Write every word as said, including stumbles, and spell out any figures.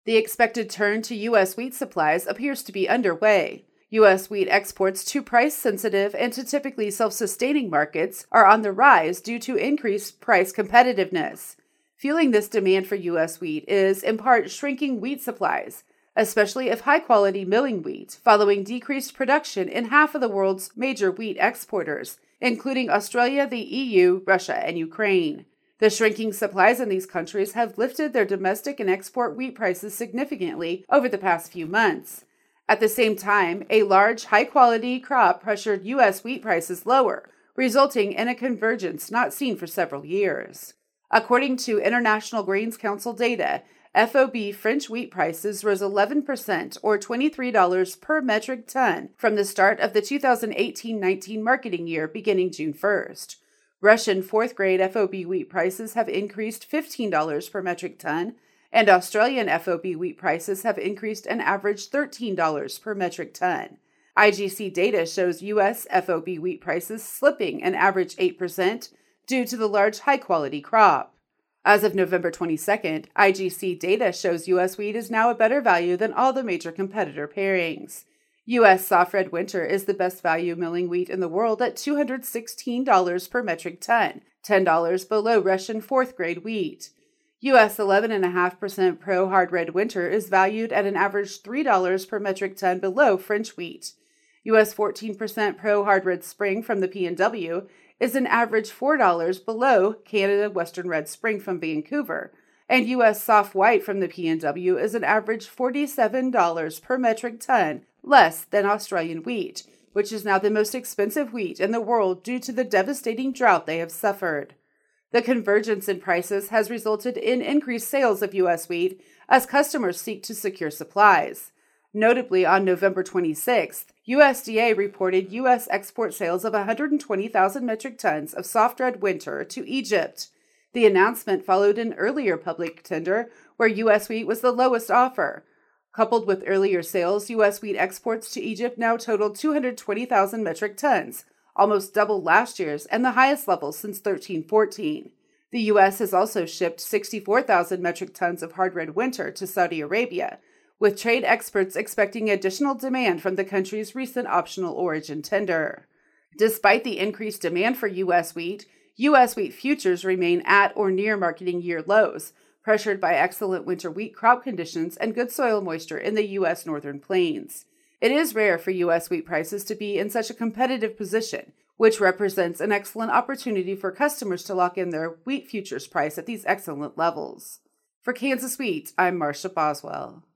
The expected turn to U S wheat supplies appears to be underway. U S wheat exports to price-sensitive and to typically self-sustaining markets are on the rise due to increased price competitiveness. Fueling this demand for U S wheat is, in part, shrinking wheat supplies, especially of high-quality milling wheat, following decreased production in half of the world's major wheat exporters, including Australia, the E U, Russia, and Ukraine. The shrinking supplies in these countries have lifted their domestic and export wheat prices significantly over the past few months. At the same time, a large, high-quality crop pressured U S wheat prices lower, resulting in a convergence not seen for several years. According to International Grains Council data, F O B French wheat prices rose eleven percent or twenty-three dollars per metric ton from the start of the two thousand eighteen nineteen marketing year beginning June first. Russian fourth-grade F O B wheat prices have increased fifteen dollars per metric ton, and Australian F O B wheat prices have increased an average thirteen dollars per metric ton. I G C data shows U S F O B wheat prices slipping an average eight percent due to the large high-quality crop. As of November twenty-second, I G C data shows U S wheat is now a better value than all the major competitor pairings. U S soft red winter is the best value milling wheat in the world at two hundred sixteen dollars per metric ton, ten dollars below Russian fourth-grade wheat. U S eleven point five percent Pro Hard Red Winter is valued at an average three dollars per metric ton below French wheat. U S fourteen percent Pro Hard Red Spring from the P and W is an average four dollars below Canada Western Red Spring from Vancouver, and U S Soft White from the P and W is an average forty-seven dollars per metric ton less than Australian wheat, which is now the most expensive wheat in the world due to the devastating drought they have suffered. The convergence in prices has resulted in increased sales of U S wheat as customers seek to secure supplies. Notably, on November twenty-sixth, U S D A reported U S export sales of one hundred twenty thousand metric tons of soft red winter to Egypt. The announcement followed an earlier public tender where U S wheat was the lowest offer. Coupled with earlier sales, U S wheat exports to Egypt now total two hundred twenty thousand metric tons, almost double last year's and the highest level since thirteen fourteen. The U S has also shipped sixty-four thousand metric tons of hard red winter to Saudi Arabia, with trade experts expecting additional demand from the country's recent optional origin tender. Despite the increased demand for U S wheat, U S wheat futures remain at or near marketing year lows, pressured by excellent winter wheat crop conditions and good soil moisture in the U S northern plains. It is rare for U S wheat prices to be in such a competitive position, which represents an excellent opportunity for customers to lock in their wheat futures price at these excellent levels. For Kansas Wheat, I'm Marcia Boswell.